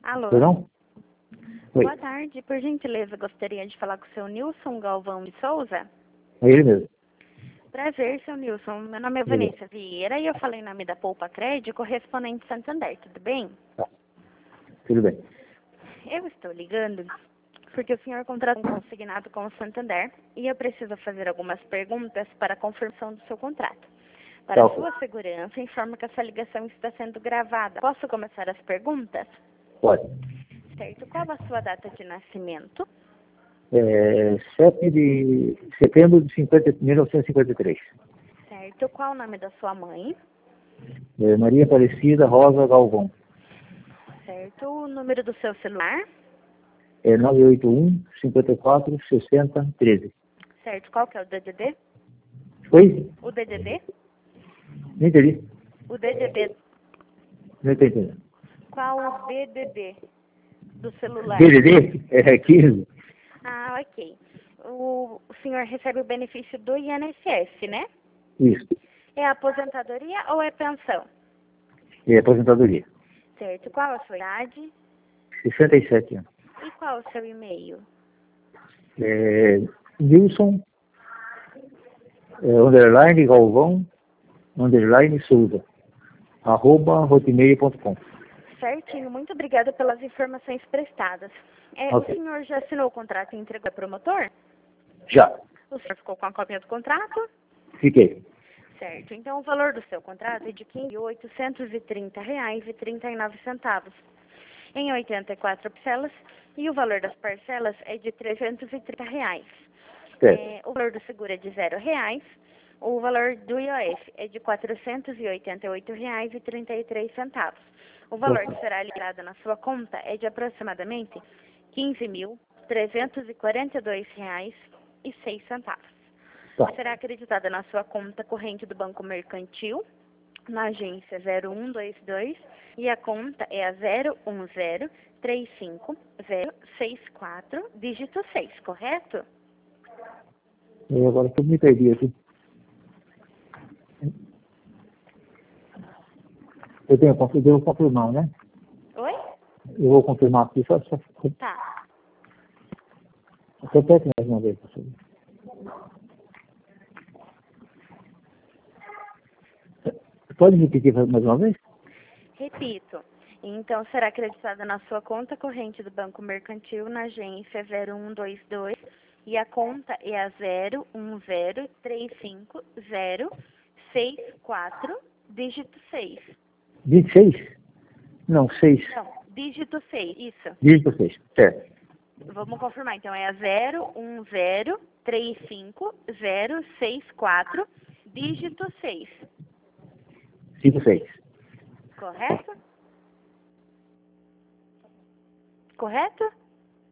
Alô? Perdão? Oi, Boa tarde. Por gentileza, gostaria de falar com o seu Nilson Galvão de Souza. é ele mesmo. Prazer, seu Nilson. Meu nome é Beleza. Vanessa Vieira e eu falei em nome da Poupa Crédito, correspondente Santander, tudo bem? Tá, tudo bem. Eu estou ligando porque o senhor contratou um consignado com o Santander e eu preciso fazer algumas perguntas para a confirmação do seu contrato. Para Tá, a ok. sua segurança, informo que essa ligação está sendo gravada. Posso começar as perguntas? Pode. Certo. Qual a sua data de nascimento? 7 de setembro de 1953. Certo. Qual o nome da sua mãe? Maria Aparecida Rosa Galvão. Certo. O número do seu celular? 981 54 60 13. Certo. Qual que é o DDD? Oi? O DDD? Não entendi. O DDD. Não entendi. Qual o DDD do celular? DDD? 15. Ah, ok. O senhor recebe o benefício do INSS, né? Isso. É aposentadoria ou é pensão? Aposentadoria. Certo. Qual a sua idade? 67 anos. E qual o seu e-mail? Nilson, underline Galvão, underline Souza, @hotmail.com. Certinho. Muito obrigada pelas informações prestadas. Ok. O senhor já assinou o contrato e entregou ao promotor? Já. O senhor ficou com a cópia do contrato? Fiquei. Certo. Então, o valor do seu contrato é de R$ 15.830,39 em 84 parcelas e o valor das parcelas é de R$ 330. Certo. O valor do seguro é de R$ 0. O valor do IOF é de R$ 488,33. O valor que será liberado na sua conta é de aproximadamente R$ 15.342,06. Tá. Será acreditada na sua conta corrente do Banco Mercantil, na agência 0122, e a conta é a 01035064, dígito 6, correto? E agora tudo me perdi aqui. Eu devo confirmar, né? Oi? Eu vou confirmar aqui, só Tá. repete mais uma vez, professor. Pode repetir mais uma vez? Repito. Então, será acreditada na sua conta corrente do Banco Mercantil, na agência 0122, e a conta é a 01035064, dígito 6. 26? Não, 6. Não, dígito 6, isso. Dígito 6. Certo. Vamos confirmar, então, é a 01035064, dígito 6, 56. correto? Correto?